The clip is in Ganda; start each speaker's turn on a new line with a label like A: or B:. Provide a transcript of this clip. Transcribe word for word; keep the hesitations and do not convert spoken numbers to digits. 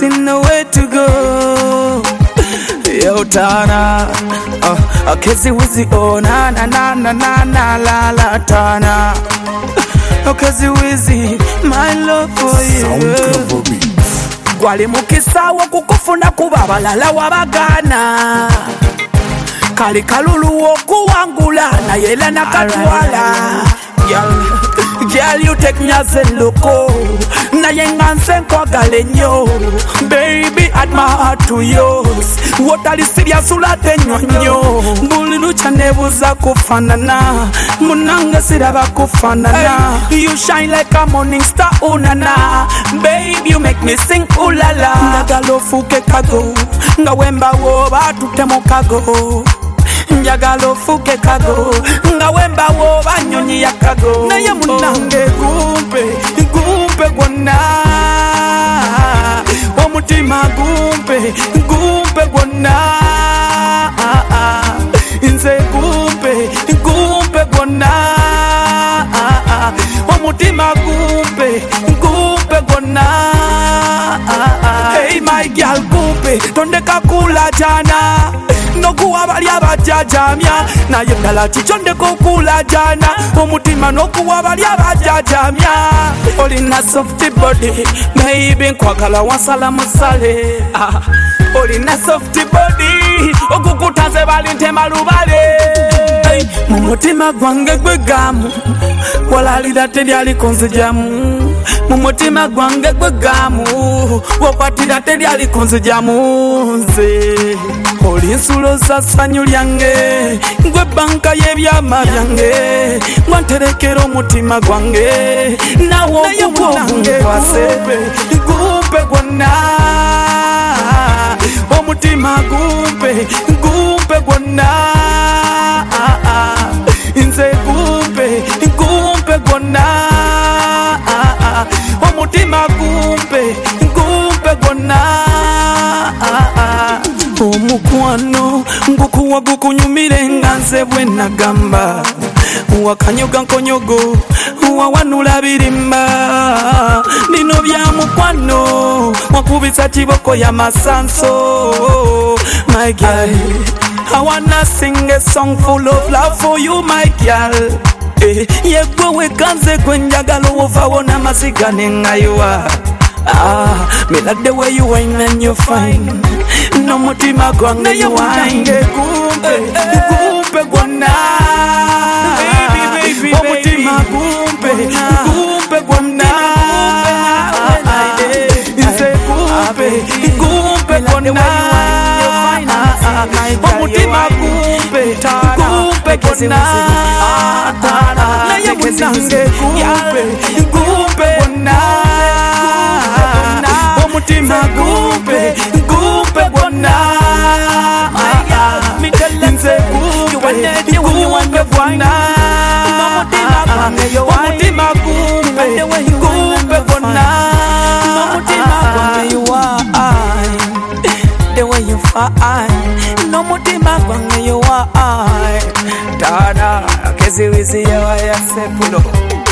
A: see nowhere to go. Yo Tana, uh, Kezi Wizi, oh na na na na na na la la Tana. Oh Kezi Wizi, my love for you. Gwali mukisawo kukufuna kubabalala wabagana. Kali kalulu okuwangula na yela nakatwala. Girl, girl, you take me as a loco. Na yenganse nkwagale nyo. Baby, add my heart to yours. Wotali serious ulate nyonyo. Mbuli lucha nebuza kufanana. Munanga siraba kufanana. You shine like a morning star, unana. Baby, you make me sing ulala. Ngagalo fuke kago. Ngawemba woba tutemo kago. Njagalo fuke kago. Ngawemba woba nyonyi ya kago. Na ye munange gumpe, gumpe gwana. Omutima gumpe, gumpe gwana. Inze gumpe, gumpe gwana. Omutima gumpe, gumpe gwana. Hey my girl gumpe, tonde kakula jana. Nokuwa bali abajajamya na yendala chichonde kokula jana omutima nokuwa bali abajajamya olina soft body maybe nkwagala wasala musale ah. Olina soft body okukutanze bali ntema lubale hey. Mumutima gwange gwegamu walalira teryali konzijamu mumutima gwange gwegamu wokwatira teryali konzijamu nze oli nsulo za ssanyu lyange gwe banka y'ebyama byange wanterekera omutima gwange nawo ogugwonkwase gumpe gwonna omutima gumpe gumpe gwonna nze gumpe gumpe gwonna omutima gumpe gumpe gwonna omukwano ngukuwa gukunyumire nga nze bwe nagamba wakanyoga nkonyogo wawanula birimba bino bya mukwano wakubisa kiboko ya masanso my girl I wanna sing a song full of love for you my girl eh, yegwe wekanze kwenjagala wovawona masigane ngayowa ah, me like the way you whine and you fine. No mutima gwange you whine. Gumpe, gumpe gwana. Baby, baby, baby. Mutima gumpe, gumpe gwana. Inse gumpe, gumpe gwana. Mutima gumpe, gumpe gwana. Na ye munange gumpe, gumpe gwana. Omutima gumpe, gumpe gwonna. Nze gumpe, gumpe gwonna. Omutima gumpe, gumpe gwonna. You are the way you fine. No mutima gwange you are. Tana, Kezi Wizi ya sepulo.